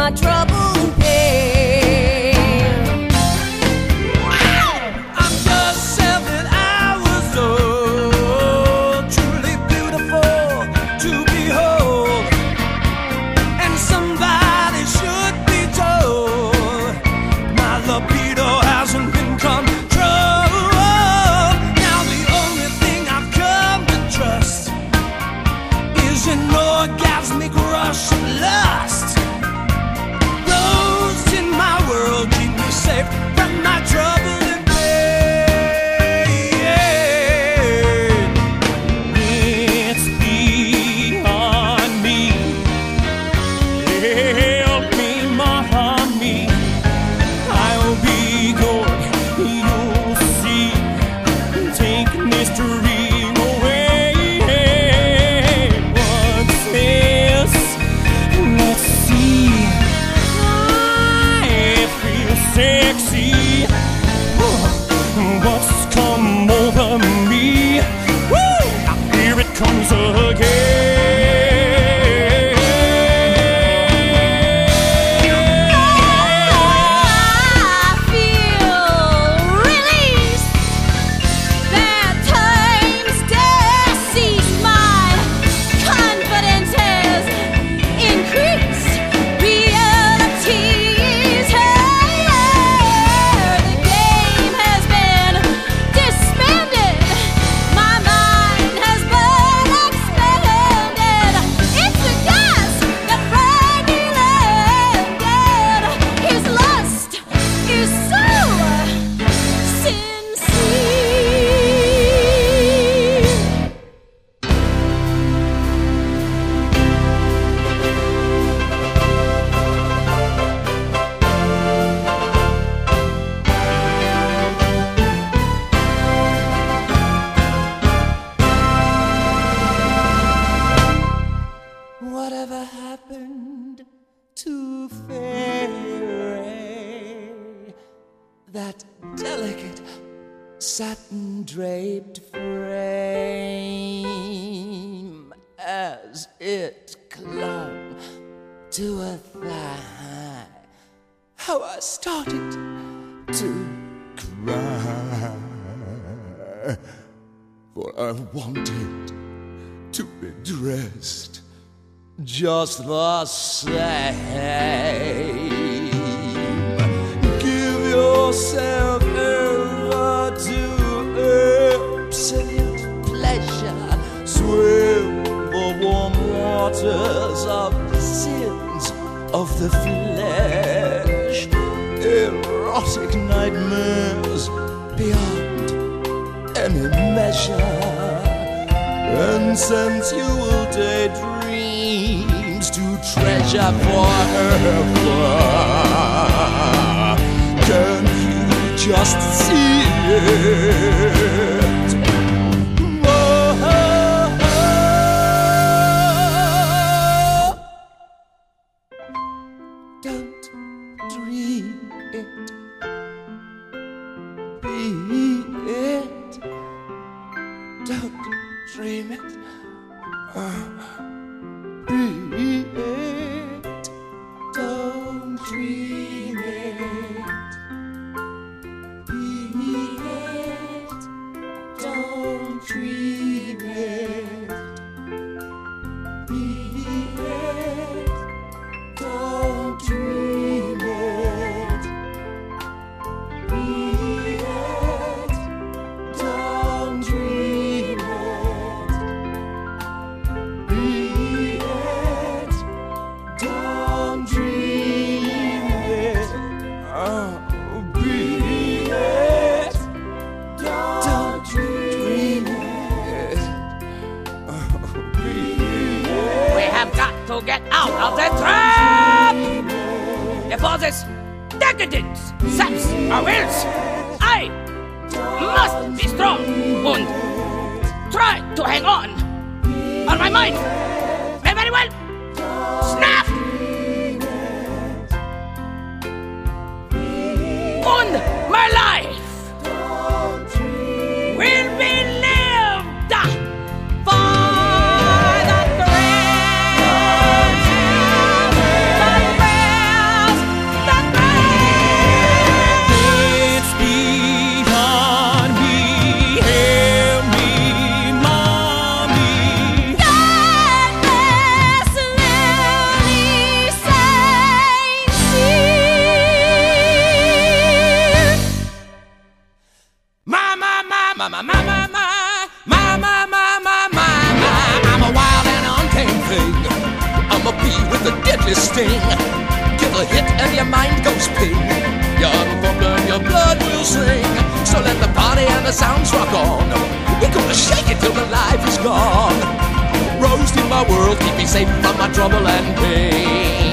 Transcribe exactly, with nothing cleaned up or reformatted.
my trouble and pain. I'm just seven hours old, truly beautiful to behold, and somebody should be told my libido hasn't been controlled. Now the only thing I've come to trust is an orgasmic rush of lust. Those in my world keep me safe from my trouble and pain. It's beyond me. Help me, mommy. I'll be good, you'll see. Take mystery away. What's this? Let's see. I feel sexy. What's come over me? Woo! Here it comes again. I feel released. Bad times decease. My confidence has increased. Reality is here. The game has been disbanded. My mind has been expanded. It's the gas that Frankie landed. His lust is so sincere. Whatever happened to Fairy? That delicate satin draped frame as it clung to a thigh. How I started to cry, for I wanted to be dressed just the same. Give yourself over to absolute pleasure. Swim the warm waters of the sins of the flesh. Erotic nightmares beyond any measure, and sensual daydreams to treasure forever. Can you just see it? Oh, don't dream it, be it. Don't dream it, uh, be it. Don't dream it, be it. Don't dream it, be it. Don't dream it, be it. Don't dream it, be it. Don't dream it, oh, be it. Don't dream it, oh, be it. We have got to get out of the trap before this decadence saps our wills. I must be strong and try to hang on. On my mind may very well snap. And my life will be lived for the thrill, the thrill my, my, my, my, my, my, my, my, my, my. I'm a wild and untamed thing. I'm a bee with a deadly sting. Give a hit and your mind goes ping. Your thunder and your blood will sing. So let the party and the sounds rock on. We're gonna shake it till the life is gone. Rose in my world, keep me safe from my trouble and pain.